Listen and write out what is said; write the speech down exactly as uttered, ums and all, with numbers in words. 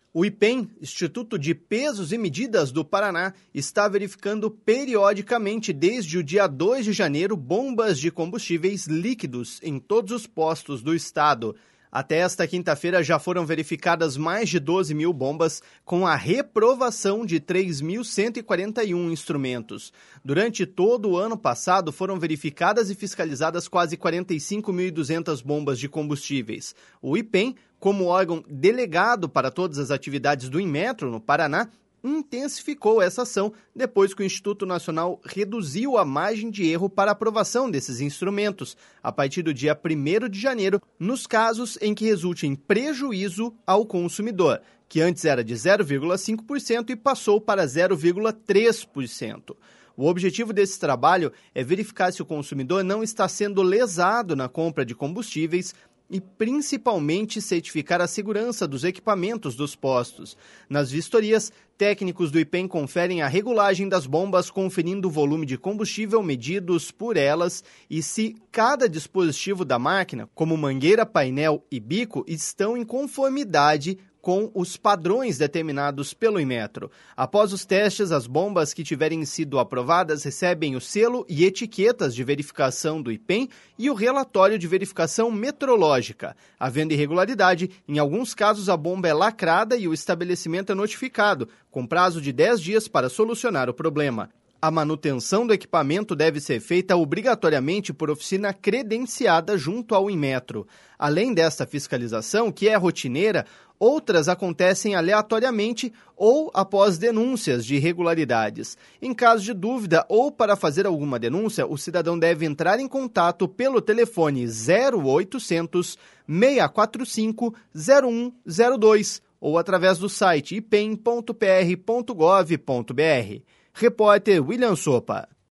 O IPEM, Instituto de Pesos e Medidas do Paraná, está verificando periodicamente desde o dia dois de janeiro bombas de combustíveis líquidos em todos os postos do estado. Até esta quinta-feira já foram verificadas mais de doze mil bombas, com a reprovação de três mil cento e quarenta e um instrumentos. Durante todo o ano passado, foram verificadas e fiscalizadas quase quarenta e cinco mil e duzentas bombas de combustíveis. O IPEM, como órgão delegado para todas as atividades do Inmetro no Paraná, intensificou essa ação depois que o Instituto Nacional reduziu a margem de erro para aprovação desses instrumentos, a partir do dia primeiro de janeiro, nos casos em que resulte em prejuízo ao consumidor, que antes era de zero vírgula cinco por cento e passou para zero vírgula três por cento. O objetivo desse trabalho é verificar se o consumidor não está sendo lesado na compra de combustíveis e principalmente certificar a segurança dos equipamentos dos postos. Nas vistorias, técnicos do IPEM conferem a regulagem das bombas, conferindo o volume de combustível medidos por elas e se cada dispositivo da máquina, como mangueira, painel e bico, estão em conformidade com os padrões determinados pelo Inmetro. Após os testes, as bombas que tiverem sido aprovadas recebem o selo e etiquetas de verificação do IPEM e o relatório de verificação metrológica. Havendo irregularidade, em alguns casos a bomba é lacrada e o estabelecimento é notificado, com prazo de dez dias para solucionar o problema. A manutenção do equipamento deve ser feita obrigatoriamente por oficina credenciada junto ao Inmetro. Além desta fiscalização, que é rotineira, outras acontecem aleatoriamente ou após denúncias de irregularidades. Em caso de dúvida ou para fazer alguma denúncia, o cidadão deve entrar em contato pelo telefone zero oitocentos, seis quatro cinco, zero um zero dois ou através do site ipem ponto p r ponto gov ponto b r. Repórter William Sopa.